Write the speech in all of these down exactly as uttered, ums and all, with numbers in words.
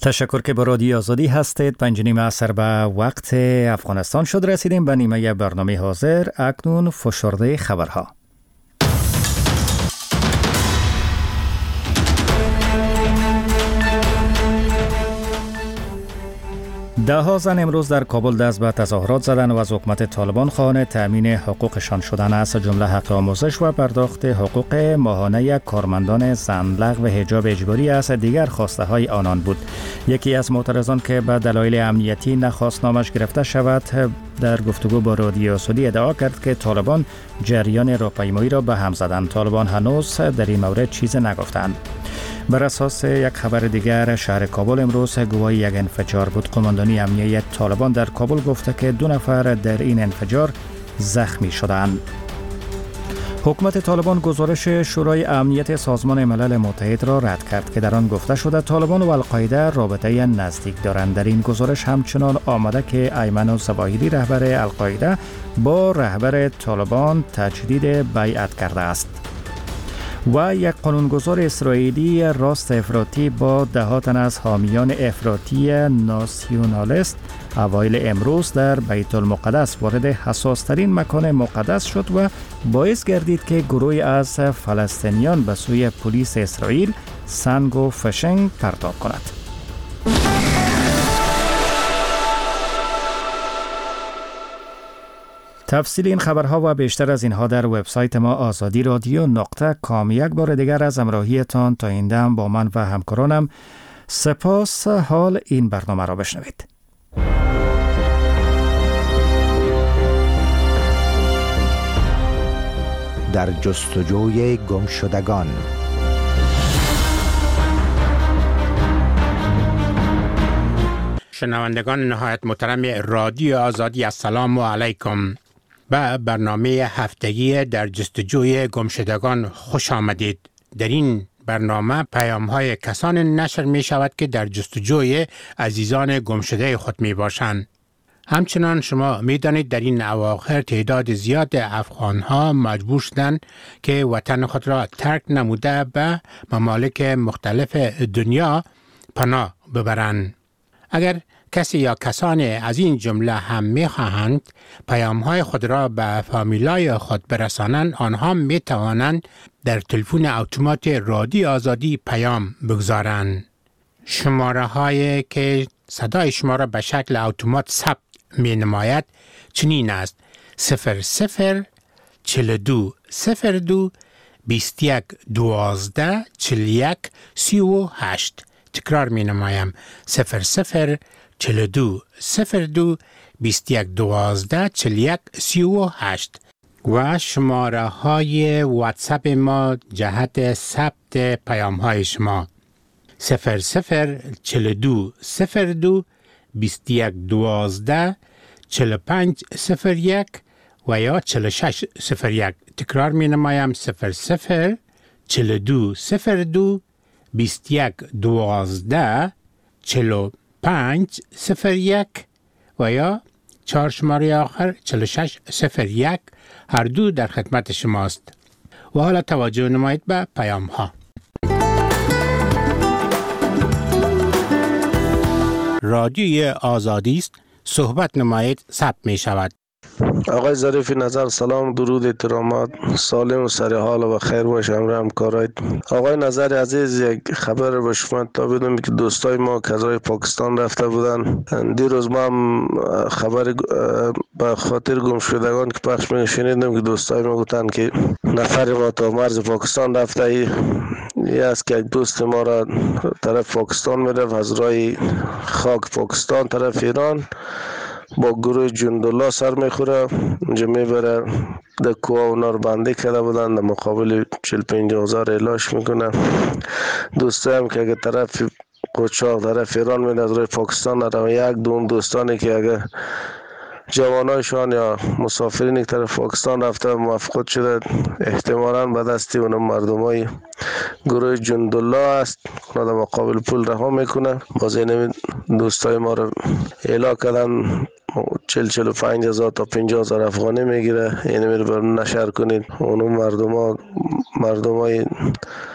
تشکر که با رادیو آزادی هستید. پنج نیم عصر به وقت افغانستان شد. رسیدیم به نیمه برنامه حاضر. اکنون فشرده خبرها. ده ها زن امروز در کابل دست به تظاهرات زدند و از حکومت طالبان خواهان تأمین حقوقشان شدن است، جمله حق آموزش و پرداخت حقوق ماهانه کارمندان زن، لغو حجاب اجباری است دیگر خواسته های آنان بود. یکی از معترضان که به دلایل امنیتی نخواست نامش گرفته شود در گفتگو با رادیو آزادی ادعا کرد که طالبان جریان راهپیمایی را به هم زدند. طالبان هنوز در این مورد چیز نگفتند. بر اساس یک خبر دیگر، شهر کابل امروز گواهی یک انفجار بود. قماندانی امنیتی طالبان در کابل گفته که دو نفر در این انفجار زخمی شدند. حکومت طالبان گزارش شورای امنیت سازمان ملل متحد را رد کرد که در آن گفته شده طالبان و القاعده رابطه نزدیک دارند. در این گزارش همچنان آمده که ایمن الظواهری رهبر القاعده با رهبر طالبان تجدید بیعت کرده است. و یک قانونگذار اسرائیلی راست افراطی با ده تن از حامیان افراطی ناسیونالیست اوایل امروز در بیت المقدس وارد حساسترین مکان مقدس شد و باعث گردید که گروهی از فلسطینیان به سوی پلیس اسرائیل سنگ و فشنگ پرتاب کند. تفصیل این خبرها و بیشتر از اینها در وبسایت ما آزادی رادیو نقطه کام. یک بار دیگر از همراهیتان تا این دم با من و همکارانم سپاس. حال این برنامه را بشنوید. در جستجوی گمشدگان. شنوندگان نهایت محترم رادیو آزادی، السلام علیکم. به برنامه هفتگی در جستجوی گمشدگان خوش آمدید. در این برنامه پیام های کسان نشر می شود که در جستجوی عزیزان گمشده خود می باشند. همچنان شما می دانید در این اواخر تعداد زیاد افغان ها مجبور شدند که وطن خود را ترک نموده به ممالک مختلف دنیا پناه ببرند. اگر کسی یا کسان از این جمله هم می خواهند پیام های خود را به فامیلای خود برسانند، آنها می توانند در تلفن اتومات رادیو آزادی پیام بگذارند. شماره هایی که صدای شما را به شکل اتومات ثبت می نماید چنین است: صفر صفر چل دو صفر دو بیست یک دوازده چل یک سی و هشت. تکرار می نمایم: صفر صفر چل دو صفر دو بیست یک دوازده چل یک سی و هشت. و شماره های واتساپ ما جهت ثبت پیام های شما: صفر صفر چل دو صفر دو بیست یک دوازده چل پنج صفر یک و یا چل شش صفر یک. تکرار می نمایم: صفر صفر چل دو صفر دو بیست یک دوازده چل پنج صفر یک و یا چهار شماره آخر چل شش صفر یک. هر دو در خدمت شماست. و حالا توجه نمایید به پیام ها. رادیوی آزادی است، صحبت نمایید، ثبت می شود. آقای ظریفی نظر، سلام، درود، احترامات، سالم و سر حال و خیر باشه همراه همکارایت. آقای نظر عزیز، یک خبر به شما تا بدم که دوستای ما کذای پاکستان رفته بودن. دیروز ما هم خبر به خاطر گم شدگان که پخش می شنیدم که دوستای ما گفتن که نفر ما تا مرز پاکستان رفته. ای ای است که یک دوست ما را طرف پاکستان میرفت، از راه خاک پاکستان طرف ایران با گروه جندولا سر میخوره. اونجا میبره در کوه اونا رو بندی کرده بودن، در مقابل چهل پنجاه هزار اعلاش میکنه. دوسته هم که اگه طرف قوچاق طرف ایران میره از روی پاکستان رو، یک دون دوستانی که اگه جوانایشان یا مسافرینی که طرف پاکستان رفته موفقت شده، احتمالاً به دستی اون مردمای گروه جندولا است، اونا در مقابل پول رها میکنه. باز این دوستای ما رو اعلا کردن چل چل و پنج هزار تا پنجاه هزار افغانی میگیره. اینو میره بر نشر کنید. اونو مردم ها مردم های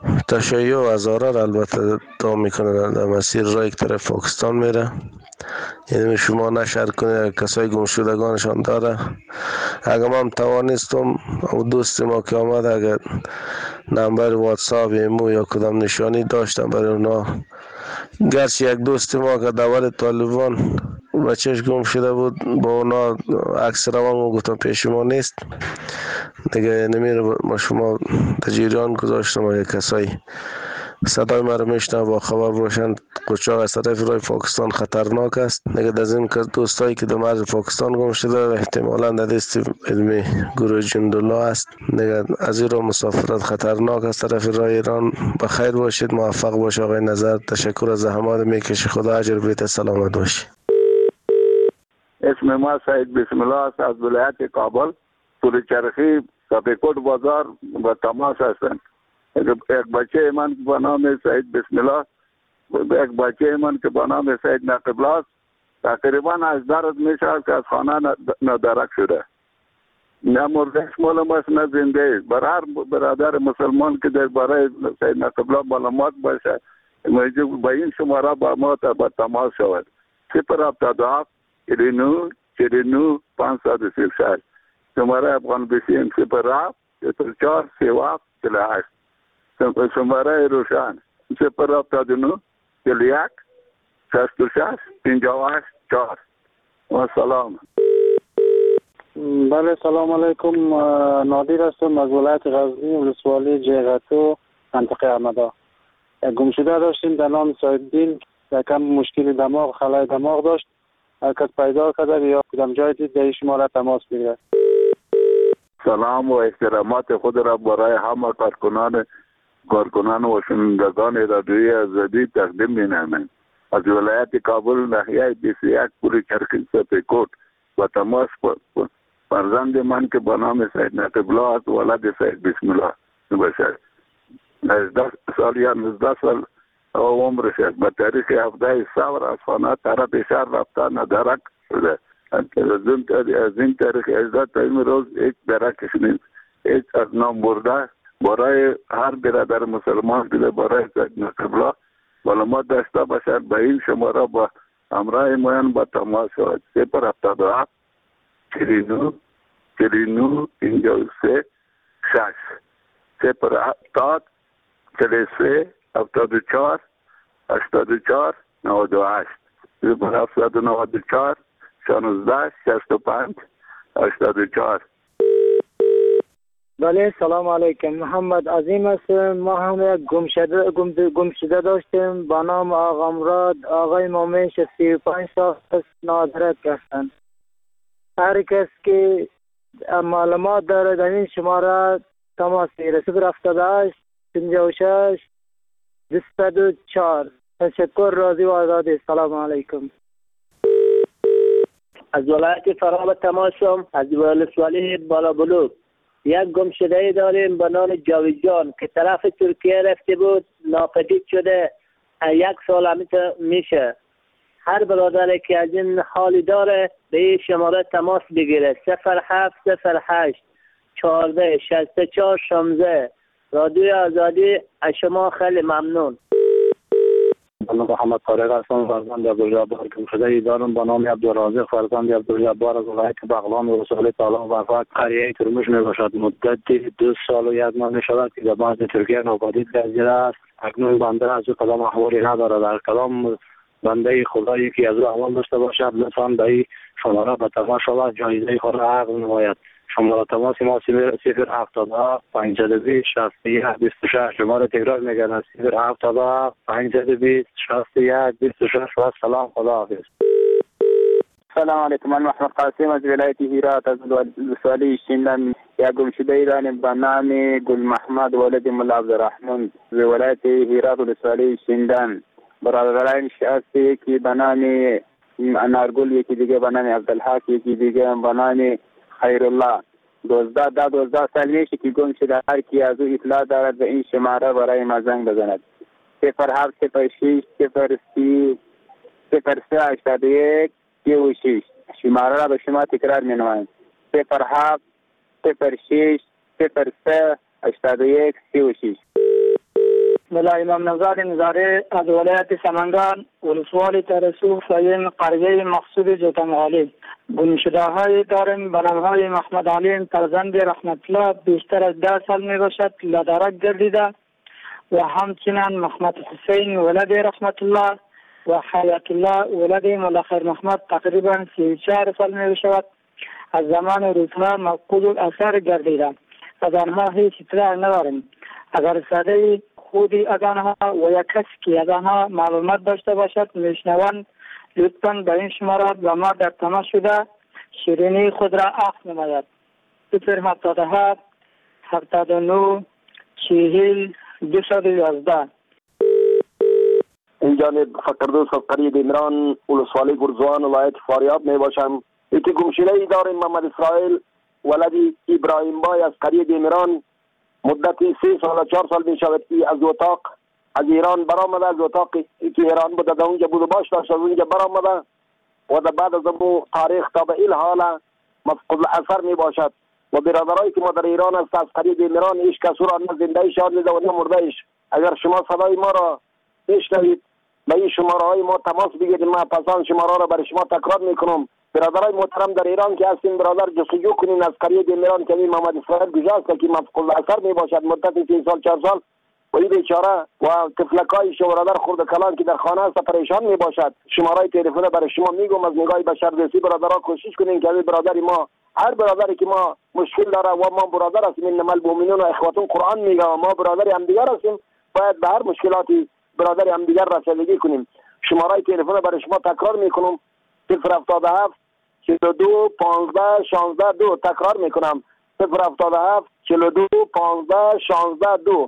تشیع و هزاره را البته تا میکنه در مسیر رای که طرف پاکستان میره. یعنی شما نشر کنید کسای گم شدگانشان داره. اگر من توانستم او دوست ما که آمد اگر نمبر واتساپ ایمو یا کدام نشانی داشتم برای اونا، گرچه یک دوست ما که دور طالبان بچهش گم شده بود با اونا عکس روان گفتم پیش ما نیست دیگه، نمیر ما شما تجیریان گذاشتم و یک کسایی صدای ما رو میشنه با خبر باشند قچاق از طرف رای پاکستان خطرناک است. دیگه از این دوستایی که در مرز پاکستان گم شده احتمالاً در دست علمی گروه جندالله است. دیگه از این را مسافرت خطرناک است طرف رای ایران. بخیر باشید، موفق باشه آقای نظر. تشکر از زحمات میکشی، خدا اجر بیت، سلامت باشی. اسم ما سید بسم الله است، از ولایت کابل، پول چرخی، سپیکوت بازار و تماس هستند. یک بچه من به نام سید بسم الله، یک بچه من که به نام سید نقیب الله تقریبا از درد میشه که از خانه ندرک شده. نه مردش مال ماست نه زنده. بر هر برادر مسلمان که در برای سید نقیب الله معلومات باشه موجود به این شماره با ما با تماس شود. صفر هفتاد و هفت چهل و نه چهل و نه پانصد و سی و شش. شماره افغان بسیم صفر هفت صفر چهار سی و هفت چهل و هشت. شماره روشن صفر هفتاد و نه چهل و یک شصت و شش پنجاه و هشت چهار. و سلام. بله سلام علیکم. نادر هستم از ولایت غزنی، ولسوالی جیغتو، منطقه احمدا. گم شده داشتیم در نام سایدین، یکم مشکل دماغ، خلای دماغ داشت. هر کس پیدا کرده یا کدام جای دید در شما تماس بگیرد. سلام و احترامات خود را برای همه کارکنان کارکنان و شنوندگان رادیوی آزادی تقدیم می‌نماییم. از ولایت کابل ناحیه بیست و یک پول چرخی سپیکوت و تماس فرزند من که به نام سید نقیب الله است، ولد سید بسم الله باشد. نوزده سال یا نوزده سال عمرش است. به تاریخ هفده سور از خانه طرف شهر رفته ندرک شده. از این تاریخ از تا این روز یک درکش نیست. هیچ از نام برده برای هر برادر مسلمان که برای سید نقیب الله معلومات داشته باشد به این شماره با همراه مایان با تماس شود. صفر هفتاد و هفت چهل و نه چهل و نه پنجاه و سه شش. صفر هفتاد چهل و سه هفتاد و چهار هشتاد و چهار نود و هشت. صفر هفتاد و نود و چهار شانزده شصت و پنج هشتاد و چهار. بله سلام علیکم. محمد عظیم هستم. ما هم یک گم شده گم, گم شده داشتیم با نام آقا مراد. آقای مومنش سی و پنج سال است، نادرک هستند. هر کس که معلومات داره در این شماره تماس بگیره. صفر هفتاد و هشت پنجاه و شش بیست و چهار. تشکر، راضی و آزادی. سلام علیکم. از ولایت فراب تماسم، از ولسوالی بالا بلوک. یک گم شده داریم به نام جاوید جان که طرف ترکیه رفته بود، ناپدید شده. یک سال همیشه میشه. هر برادر که از این حالی داره به این شماره تماس بگیره. صفر هفت صفر هشت چهارده شصت و چهار شانزده. رادیوی آزادی از شما خیلی ممنون. من محمد طارق هستم، فرزند عبدالجبار گم شده دارم به نام عبدالرازق، فرزند عبدالجبار از ولایت بغلان و رسول تعالی وفات. قریه ترمش می باشد. مدت دو سال و یک ماه می شود که در مرز ترکیه ناپدید گردیده است. اکنون بنده از او کدام احوالی نداره. در کدام بنده خدایی که از او احوال داشته باشد لطفاً به این شماره به تماس شود، جایزه خود را عقد نماید. شماره تماس ما صفر هفتاد و هفت پانصد و بیست شصت و یک بیست و شش. شماره تکرار میگردم صفر هفتاد و هفت پانصد و بیست شصت و یک بیست و شش. و سلام، خدا حافظ. سلام علیکم. من محمد قاسم از ولایت هرات از ولسوالی شینلند. یک گم شده ایرانی به نام گل محمد ولد ملا عبدالرحمن از ولایت هرات ولسوالی شینلند. برادران هست، یکی به نام انارگل، یکی دیگه به نام عبدالحق، یکی دیگه به نام خیرالله. دوزده ده دوزده سال میشه که گم شده. هر کی از او اطلاع دارد به این شماره برای ما زنگ بزند. صفر هفت صفر شش صفر سی صفر سه هشتاد و یک سی و شش. شماره را به شما تکرار می نمایم. صفر هفت صفر شش صفر سه هشتاد و یک سی و شش. ملا امام نژاد نظاری از ولایت سمنگان ولسوالی ترسو فین قریه مقصود جوتمغالی. گمشده های داریم به نامهای محمد علی فرزند رحمت الله بیشتر از ده سال می باشد لدرک گردیده و همچنین محمد حسین ولد رحمت الله و حیات الله ولد ملا خیر محمد تقریبا سی و چهار سال می باشد از زمان روزها مفقود الاثر گردیده. از آنها هیچ اطلاع نداریم. اگر صدای خودی از آنها و یا کسی که از آنها معلومات داشته باشد میشنوند لطفاً به این شماره و ما در تماس شده شیرینی خود را اخذ نماید. صفر هفتاد و هفت هفتاد و نه چهل دویست و یازده. این جانب فقردوس از قریه دیمران ولسوالی گرزوان ولایت فاریاب می باشم. ایتی گمشده ای داریم محمد اسرائیل ولدی ابراهیم بای از قریه دیمران مدتی سه سال و چهار سال می شود که از اتاق از ایران برآمده. از اتاقی که ایران بوده در اونجا بود و باش داشت از اونجا برآمده و در بعد از امو تاریخ تا به این حال مفقود الاثر می باشد و برادرایی که ما در ایران است از قریه دیمران ایش کسو را نه زنده ایش آن و نه مرده ایش. اگر شما صدای ما را بشنوید به این شماره های ما تماس بگیرید. ما پسان شماره را برای شما تکرار میکنم. برادرای محترم در ایران که هستین برادر جستجو کنین از قریه دیمران که محمد اسرائیل گذشته که مفقود الاثر می باشد مدت سه سال چهار سال و این بیچاره و طفلکای شو برادر خرد کلان که در خانه است پریشان می باشد. شماره تلفن برای شما میگم از نگاه بشردوستی برادرها کوشش کنین که برادری ما هر برادری که ما مشکل داره و ما برادر هستیم انما المؤمنون و اخواتون قرآن میگه و ما برادر هم دیگر هستیم باید به هر مشکلاتی برادر هم دیگر رسیدگی کنیم. شماره تلفن برای شما تکرار میکنم صفر هفتاد و هفت چهل و دو پانزده شانزده دو. تکرار میکنم صفر هفتاد و هفت چهل و دو پانزده شانزده دو.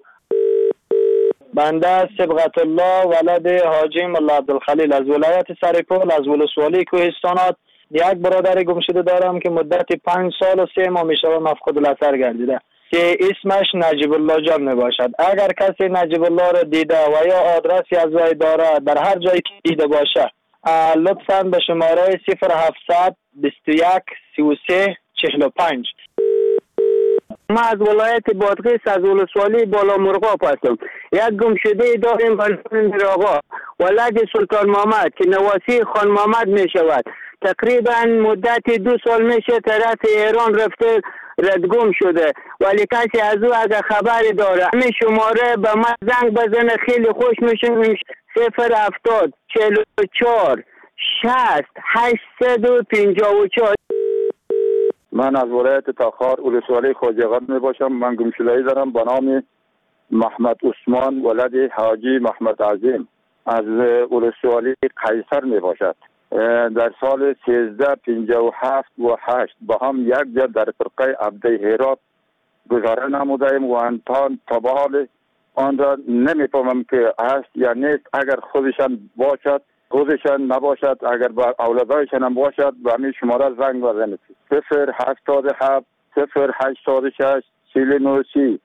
بنده صبغت الله ولد حاجی ملا عبدالخلیل از ولایت سرپل از ولسوالی کوهستانات یک برادر گمشده دارم که مدت پنج سال و سه ماه می شود مفقود الاثر گردیده که اسمش نجیب الله جان می باشد. اگر کسی نجیب الله را دیده و یا آدرسی از وی داره در هر جایی که دیده باشه لطفاً به شماره صفر هفتصد بیست و یک سی و سه چهل و پنج. ما از ولایت بادغیس از ولسوالی بالا مرغاب هستم. یک گمشده داریم بلکن آقا ولد سلطان محمد که نواسی خان محمد می شود. تقریبا مدت دو سال میشه طرف ایران رفته ردگم شده ولی کسی از او اگر خبری داره همین شماره به من زنگ بزنه خیلی خوش میشه. صفر هفتاد چهل و چهار شصت هشتصد و پنجاه و چهار. من از ولایت تاخار ولسوالی خواجه‌آباد می باشم. من گمشده‌ای دارم به نام محمد عثمان ولد حاجی محمد عظیم از ولسوالی قیصر می باشد. در سال سیزده پنجاه و هفت و هشت با هم یک جا در فرقه عبده هرات گذاره نمودیم و انتان تا به حال آن را نمیفهمم که هست یا نیست. اگر خودشان باشد خودشان نباشد اگر با اولادایشان هم باشد به همین شماره زنگ بزنید صفر هفتاد و هفت صفر هشتاد و شش چهل و نه سی.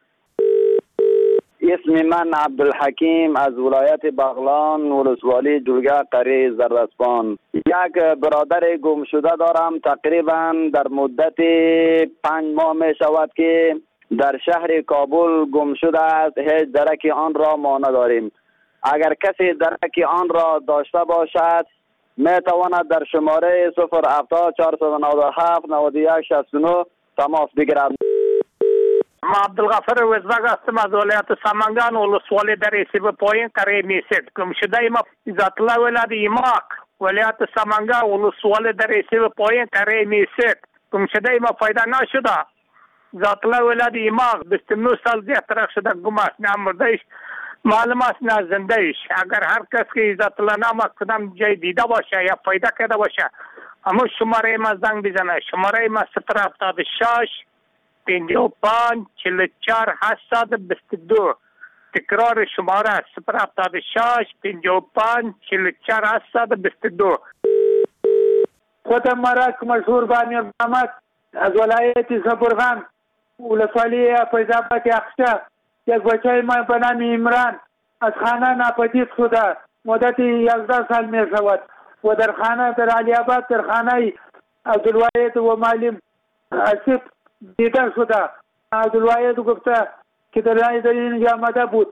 اسم من عبدالحکیم از ولایت بغلان ولسوالی جلگه قریه زرسپان. یک برادر گم شده دارم تقریبا در مدت پنج ماه می شود که در شهر کابل گم شده است. هیچ درک آن را ما نداریم. اگر کسی درک آن را داشته باشد می تواند در شماره صفر هفتاد چهارصد و نود و هفت نود و یک شصت و نه تماس بگیرد. ما عبدالغفر وزبگ هستم از ولایت سمنگان ولسوالی در اسیب پایین قریه میسید. گمشده ما ذات الله ولد ایماق ولایت سمنگان ولسوالی در اسیب پایین قریه میسید. گمشده ما پیدا نشده. ذات الله ولد ایماق بیست و نه سال دیگه ترک شده گم است. نه مردهش معلوم است نه زندهش. اگر هر کس که ذات الله نام کدام جای دیده باشه یا پیدا کرده باشه اما شماره ما زنگ بزنه. شماره ما صفر هفتاد و شش پنجاه و پنج چهل و چهار هشتصد و بیست و دو. تکرار شماره صفر هفتاد و شش پنجاه و پنج چهل و چهار هشتصد و بیست و دو. خودم مرک مشهور بانی محمد از ولایت زبرغان ولسوالی فیض‌آباد اخشا. یک بچه ما به نام عمران از خانه ناپدید شده مدت یازده سال می شود و در خانه در علی آباد در خانه عبدالواحد و معلم اسیب دیده شده. عبدالواحد گفته که در اینجا آمده بود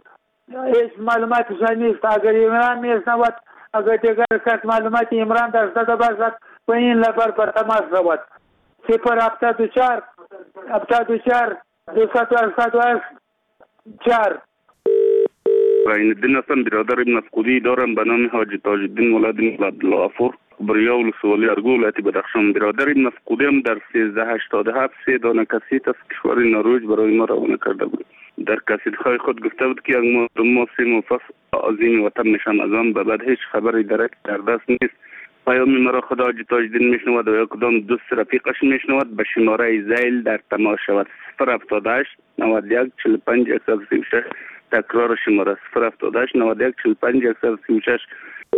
هیچ معلوماتش نیست. اگر عمران میشنود، اگر دیگر کس معلومات عمران داشته باشد و این لبر بر تماس شود. صفر هفتاد و چهار هفتاد و چهار دویست و هشتاد و هشت چهار. عین الدین هستم، برادر مفقودی دارم به نام حاجی تاج الدین ولد مولا عبدالغفور، بریا ولسوالی ارگو ولایت بدخشان. برادر مفقودی هم در سیزده هشتاد و هفت سه دانه کسیت از کشور نروژ برای ما روانه کرده بود. در کسیت‌های خود گفته بود که یک ماه دو ماه سه ماه پس عظیم وطن میشم، از آن به بعد هیچ خبری درک در دست نیست. پیام مرا خدا حاجی تاج الدین میشنود و یا کدام دوست رفیقش میشنود به شماره زیل در تماس شود. صفر هفتاد و هشت نود و یک چهل و پنج صد و سی و شش. تکرار شماره صفر هفتاد و هشت نود و یک چهل و پنج صد و سی و شش.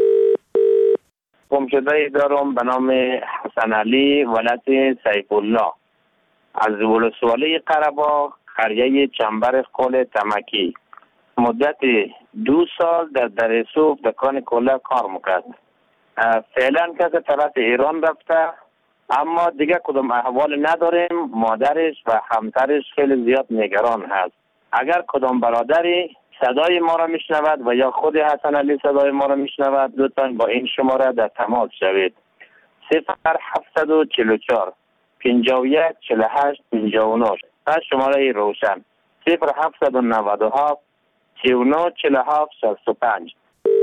گمشده دارم به نام حسن علی ولد سیف الله از ولسوالی قره‌باغ، قریه چنبر قل تمکی. مدت دو سال در درسوف دکان کلا کار میکرد. فعلا که طرف ایران رفته، اما دیگه کدام احوال نداریم. مادرش و همسرش خیلی زیاد نگران هست. اگر کدام برادری صدای ما را میشنود و یا خود حسن علی صدای ما را میشنود، لطفاً با این شماره در تماس شوید. صفر هفتصد و چهل و چهار پنجاه و یک چهل و هشت پنجاه و نه. از شماره روشن صفر هفتصد و نود و هفت سی و نه چهل و هفت شصت و پنج.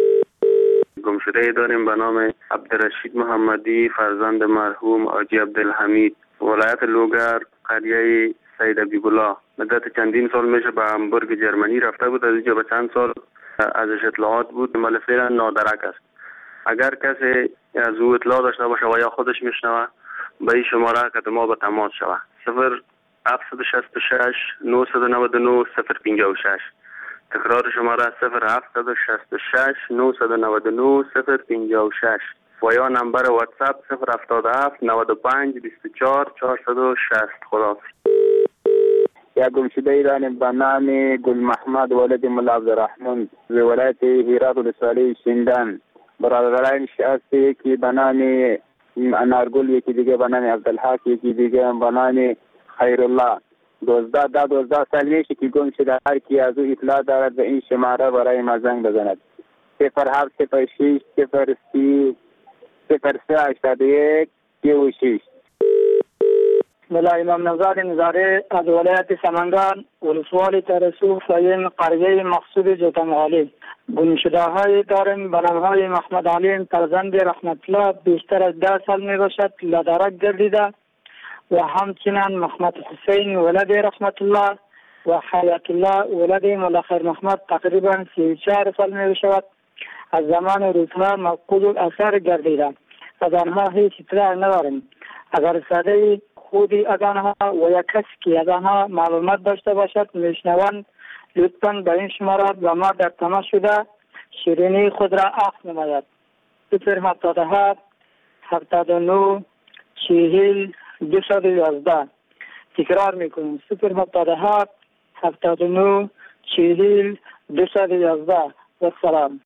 گمشده داریم به نام عبدالرشید محمدی فرزند مرحوم حاجی عبدالحمید، ولایت لوگر، قریه سید ابیبالله. مدت چندین سال میشه به همبورگ جرمنی رفته بود. از اینجا به چند سال ازش اطلاعات بود، ولی فعلا نادرک است. اگر کسی از او اطلاع داشته باشه و یا خودش میشنوه، به این شماره که ما به تماس شود. صفر هفتصد و شصت و شش نهصد و نود و نه صفر پنجاه و شش. تکرار شماره صفر هفتصد و شصت و شش نهصد و نود و نه صفر پنجاه و شش و یا نمبر واتساپ صفر هفتاد و هفت نود و پنج بیست و چهار چهارصد و شصت. خدا یا گمشده ایران به نام گل محمد ولد مولا عبدالرحمن ز ولایت هرات ولسوالی شیندان. برادرانش هستی که به نام انارگل، یکی دیگه به نام عبدالحق، یکی دیگه به نام خیرالله. دوزده ده دوزده سال میشه که گم شده. هر کی از او اطلاع دارد به این شماره برای ما زنگ بزند. صفر هفت صفر شش صفر سی صفر سه هشتاد و یک سی و شش. ملا امام نزار نزاره از ولایت سمنگان، ولسوالی ترسوف و این قریه مقصود جوتمغالی. گمشده های داریم به نام های محمد علی فرزند رحمت الله، بیشتر از ده سال می باشد لدرک گردیده، و همچنین محمد حسین ولد رحمت الله و حیات الله ولد مولا خیر محمد تقریبا سی و چهار سال می باشد. از زمان روزها مفقود الاثر گردیده. از آنها هیچ اطلاع نداریم. اگر صدای خودی از آنها و یا کسی که از آنها معلومات داشته باشد میشنوند، لطفاً به این شماره با ما در تماس شده شیرینی خود را عفو نماید. صفر هفتاد و هفت هفتاد و نه چهل دویست و یازده. تکرار میکنیم صفر هفتاد و هفت هفتاد و نه چهل دویست و یازده. و سلام.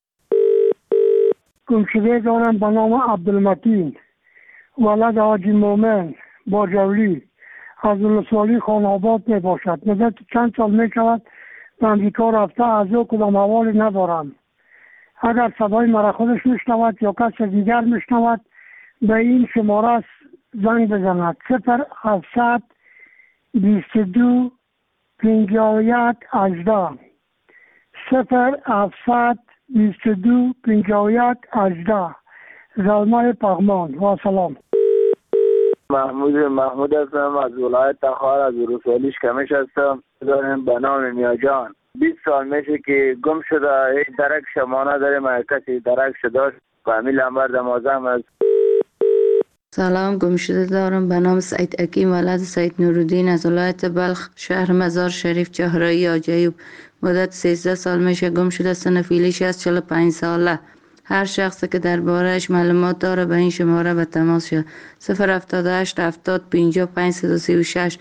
گمشده دارم به نام عبدالمتین ولد حاجی مومن باجولی از ولسوالی خان‌آباد می باشد. مدت چند سال می شود به امریکا رفته، از او کدام حوالی ندارم. اگر صدای مرا خودش میشنود یا کس دیگر میشنود، به این شماره زنگ بزند. صفر هفتصد بیست و دو پنجاه و یک هجده. صفر هفتصد بیست و دو پنجاه و یک هجده. زلمه پغمان. و سلام. محمود محمود هستم از ولایت تخار، از ولسوالی شکمش هستم. دارم به نام میاجان. بیست سال میشه که گم شده، هیچ درک شما نداریم. اگر کسی درک شده فامیل نمبر دمازم است. سلام، گمشده دارم به نام سعید حکیم ولد سید نورالدین از ولایت بلخ، شهر مزار شریف، چهارراه آجایوب. مدت سیزده سال میشه گم شده. سن فعلیش از چهل و پنج ساله. هر شخصی که دربارهش معلومات داره به این شماره به تماس شد. صفر هفتاد و هشت هفتاد پنجاه پنج صد و سی و شش.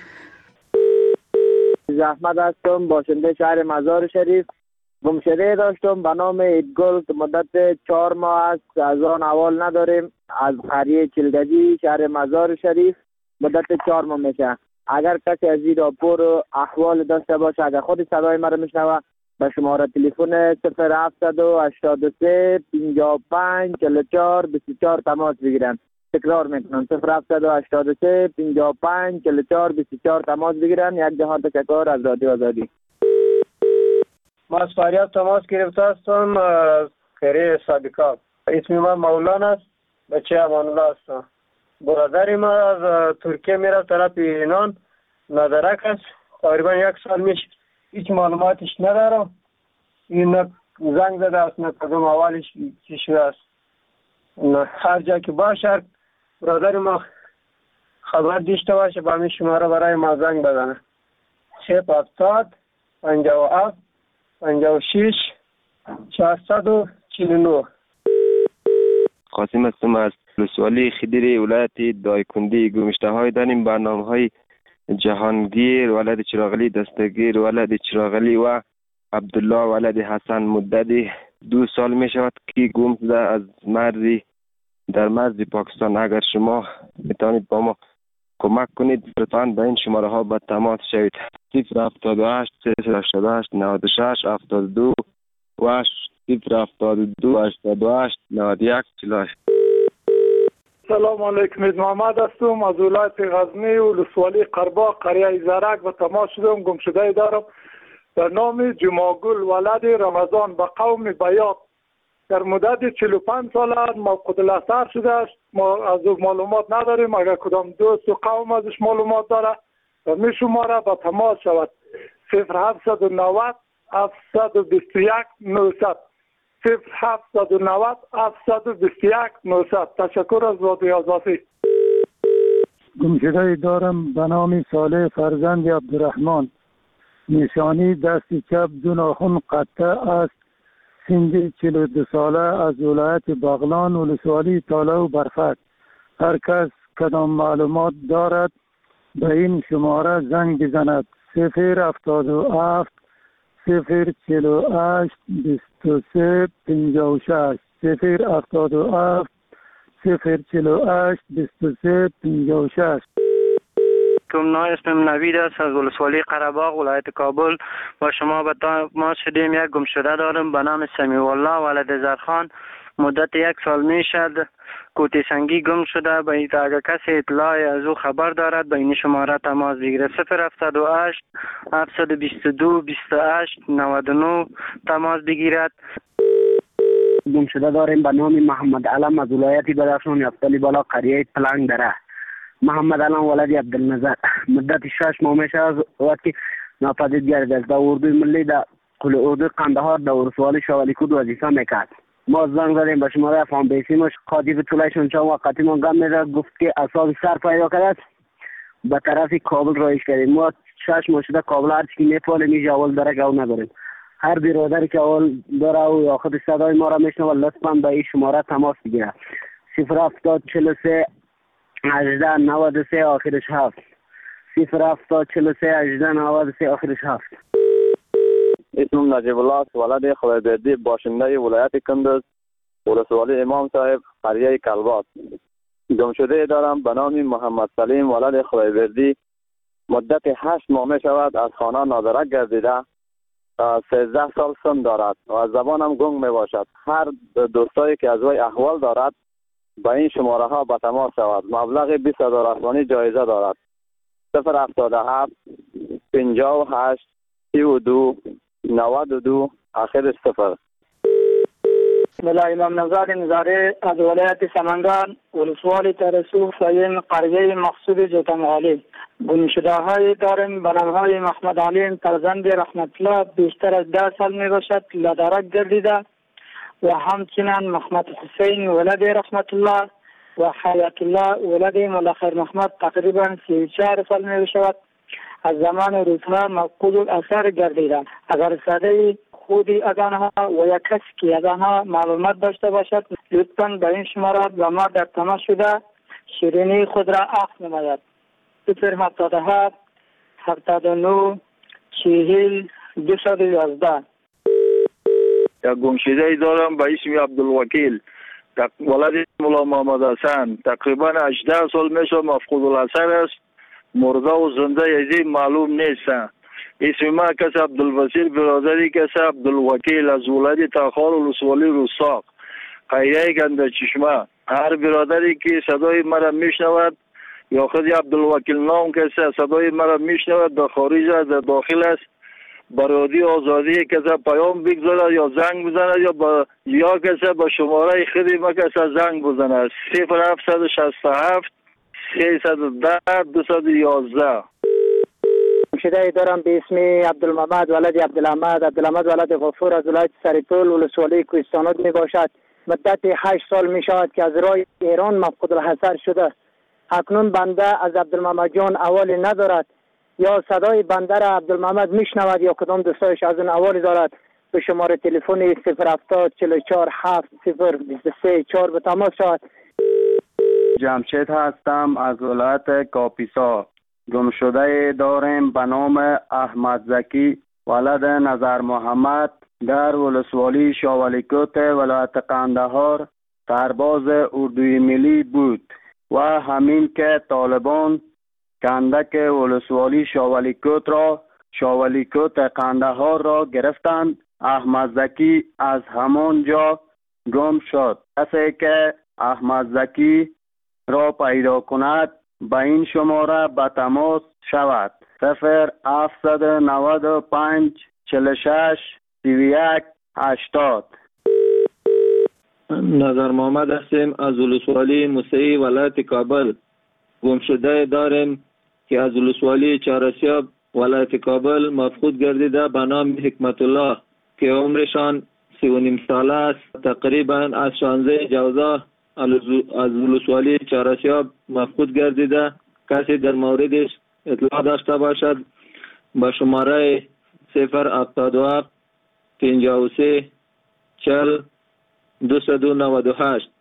احمد هستم، باشنده شهر مزار شریف. گمشده داشتم به نام ایدگل که مدت چهار ماه است، از آن احوال نداریم. از قریه چلگجی شهر مزار شریف مدت چهار ماه میشه. اگر کسی از این راپور احوال داشته باشه، اگر خود صدای مرا میشنوه، به شماره تلفن صفر هفتصد و هشتاد و سه پنجاه و پنج چهل و چهار بیست و چهار تماس بگیرن. تکرار میکنم صفر هفتصد و هشتاد و سه پنجاه و پنج چهل و چهار بیست و چهار تماس بگیرن. یک جهان تشکر از رادیو آزادی. ما از فریاد تماس گرفته هستم از کره سابقا. اسم من مولانا است، بچه امان الله هستم. برادر ما از ترکیه میره طرف ایران، ندرک است، تقریبا یک سال میشه، هیچ معلوماتش ندارم. این نه زنگ زده است نه کدوم اولش چی شده است. هر جا که باشه برادر ما خبر داشته باشه با همین شماره برای ما زنگ بزنه. صفر هفتاد پنجاه و هفت پنجاه و شش چهارصد و چهل و نه. قاسم هستم از ولسوالی خدیری ولایت دایکندی. گمشته های داریم برنامه های جهانگیر ولد چراغلی دستگیر ولد چراغلی و عبدالله ولد حسن مدتی دو سال می شود که گم شده از مرزی در مرز پاکستان. اگر شما میتونید با ما کمک کنید لطفاً به این شماره ها با تماس شوید. صفر هفتاد و هشت صفر هشتاد و هشت نود و شش هفتاد و دو و صفر هفتاد و دو هشتاد و هشت نود و یک چهل و هشت. سلام علیکم، محمد هستم از ولایت غزنی ولسوالی قرباق قریه زرک و تماس شدم. گمشده دارم در نام جماگل ولد رمضان به قوم بیات در مدت چهل و پنج سال موقوت الاثر شده است. ما از او معلومات نداریم. اگر کدام دوست و قوم ازش معلومات داره و می شماره با تماس شود. صفر هفتصد و نود هفتصد و بیست و یک نهصد صفر هفتصد و نود هفتصد و بیست و یک نهصد. تشکر از رادیو آزادی. گمشده دارم به نام صالح فرزند عبدالرحمن. نشانی دست چپ دو ناخن قطع است. سن چهل و دو ساله از ولایت بغلان ولسوالی تالا و برفک. هر کس کدام معلومات دارد به این شماره زنگ بزند. صفر هفتاد و هفت صفر چهل و هشت بیست و سه پنجاه و شش صفر هفتاد و هفت صفر چهل و هشت بیست و سه پنجاه و شش. کم اسمم نوید است از ولسوالی قره‌باغ ولایت کابل. با شما به ما شدیم. یک گمشده دارم به نام سمیع الله ولد زرخان. مدت یک سال می شد کوتی سنگی گم شده. به اگر کسی اطلاع از او خبر دارد به این شماره تماس بگیره. صفر هفتاد و هشت هفتصد و بیست و دو بیست و هشت نود و نه تماس بگیرد. گمشده داریم به نام محمد علم از ولایت بدخشان یفتلی بالا قریه پلنگ دره. محمد علم ولد عبدالنظر. مدت شش ماه میشه از وقتی ناپدید گردید است. در اردوی ملی در قل اردوی قندهار در ولسوالی شوالی کود وظیفه میکرد. ما زنگ زدیم به شماره افغان بیسیمش قاطی طولایشون چند وقتی من گم میده گفت که اساس سر پیدا کرده است به طرف کابل رایش کردیم. ما شش ماه شده کابل هر چی میپاله میجه اول داره که اول نداریم. هر برادری که اول داره و یا خود صدای ما را میشنوه لطفا به این شماره تماس بگیره. صفر هفتاد چهل و سه هجده نود و سه آخرش هفت صفر هفتاد چهل و سه هجده نود و سه آخرش هفت. اسمم نجیب الله است ولد خدایبردی باشنده ولایت کندز ولسوالی امام صاحب قریه کلبات. گمشده دارم به نام محمد سلیم ولد خدایبردی. مدت هشت ماه می شود از خانه نادرک گردیده. سیزده سال سن دارد و از زبانم گنگ می باشد. هر دوستایی که از وی احوال دارد با این شماره ها به تماس شود. مبلغ بیست هزار افغانی جایزه دارد. صفر هفتاد و هفت پنجاه و هشت سی و دو نود و دو آخرش صفر. بسم الله امام نزار نزاره از ولایت سمنگان ولسوالی ترسوخ سایم قریه مقصود جوتمغالی. گمشده های داریم به نام های محمد علیم فرزند رحمت الله بیشتر از ده سال می باشد لدرک گردیده و همچنین محمد حسین ولد رحمت الله و حیات الله ولد ملخیر محمد تقریبا سی و چهار سال می باشد از زمان روزها مفقود الاثر گردیدند. اگر صدای خودی از آنها و یک کسی که از آنها معلومات داشته باشد لطفاً به این شماره به ما در تماس شده شیرینی خود را عفو نماید. صفر هفتاد و هفت هفتاد و نه چهل دویست و یازده. یک گمشده دارم به اسم عبدالوکیل ولد مولا محمد حسن. تقریبا هجده سال میشه مفقود الاثر است. مرده و زنده یزی معلوم نیست. اسم ما کس عبدالبصیر برادری کس عبدالوکیل از ولایت تاخار ولسوالی رستاق قریه گنده چشمه. هر برادری که صدای مرا میشنود یا خود عبدالوکیل نام کسی صدای مرا میشنود در خارج است در داخل است برادی آزادی کسی پیام بگذارد یا زنگ بزند یا با یا کسی با شماره خودی ما کسی زنگ بزند صفر هفتصد و شصت و هفت سیصد و ده دویست و یازده. گمشده دارم به اسم عبدالمحمد ولد عبدالحمد عبدالحمد ولد غفور از ولایت سرپل ولسوالی کوهستانات می باشد. مدت هشت سال می شود که از راه ایران مفقود الحضر شده. اکنون بنده از عبدالمحمد جان احوالی ندارد یا صدای بنده را عبدالمحمد میشنود یا کدام دوستایش از اون احوالی دارد. به شماره تلفن صفر هفتاد چهل و چهار هفت صفر بیست و سه چهار به تماس شود. جمشید هستم از ولایت کاپیسا. گمشده داریم به نام احمد زکی ولد نظر محمد در ولسوالی شاولیکوت ولایت قندهار سرباز اردوی ملی بود و همین که طالبان کندک ولسوالی شاولیکوت را شاولیکوت قندهار را گرفتند. احمد زکی از همان جا گم شد. کسی که احمد زکی را پیدا کند به این شماره به تماس شود صفر هفتصد و نود و پنج چهل و شش سی و یک هشتاد. نظر محمد هستیم از ولسوالی موسعی ولایت کابل. گمشده داریم که از ولسوالی چهارسیاب ولایت کابل مفقود گردیده به نام حکمت الله که عمرشان سی و نیم ساله است. تقریبا از شانزده جوزا از ولسوالی چهارسیاب مفقود گردیده. کسی در موردش اطلاع داشته باشد با شماره صفر هفتاد و هفت پنجاه و سه چهل دویست و نود و هشت.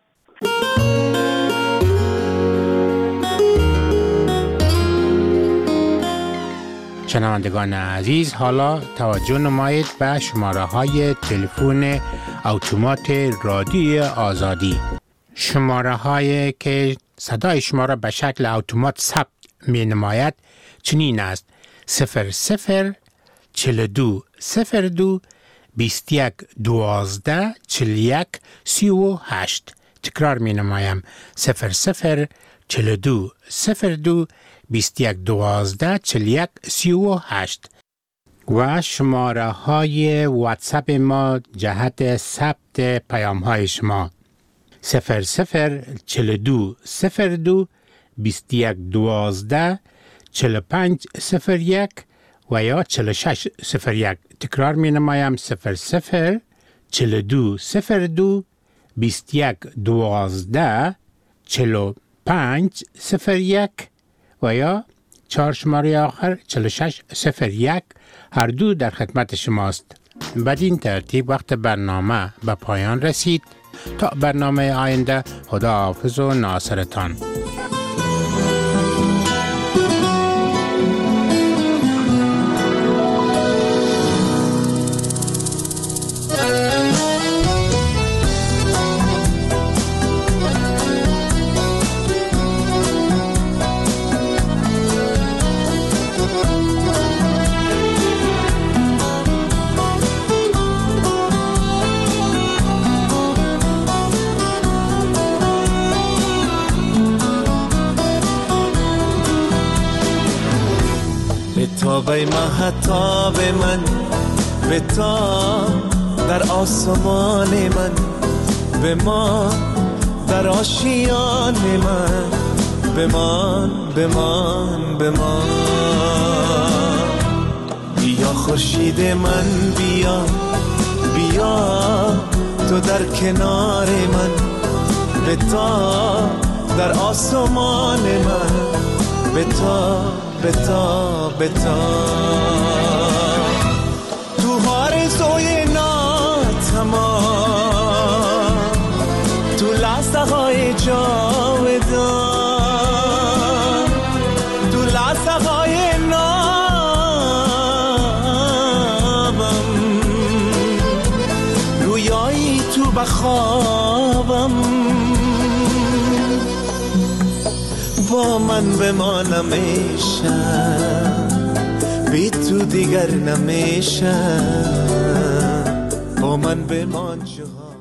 شنوندگان عزیز، حالا توجه نمایید به شماره های تلفن اتومات رادیوی آزادی. شماره هایی که صدای شما را به شکل اتومات ثبت می نماید چنین است: صفر صفر چهل و دو صفر دو بیست و یک دوازده چهل و یک سی و هشت. تکرار می نمایم: صفر صفر چهل و دو صفر دو بیست و یک دوازده چهل و یک سی و هشت. و شماره های واتساپ ما جهت ثبت پیام های شما: صفر صفر چهل و دو صفر دو بیست و یک دوازده چهل و پنج صفر یک و یا چهل و شش صفر یک. تکرار می نمایم: صفر صفر چهل و دو صفر دو بیست و یک دوازده چهل و پنج صفر یک و یا چهار شماره آخر چهل و شش صفر یک. هر دو در خدمت شماست. بدین ترتیب وقت برنامه به پایان رسید. تا برنامه آینده، خدا حافظ و ناصرتان. به مهتاب من به تا در آسمان من به ما در آشیان من بمان بمان بمان. بیا خورشید من بیا بیا تو در کنار من به تا در آسمان من به تا بتا بتا. تو آرزوی ناتمام تو لحظه های جاودان تو لحظه های نامم رویایی تو بخوابم با من بمانم ایشم بی تو دیگر نمیشه با من بمان جهان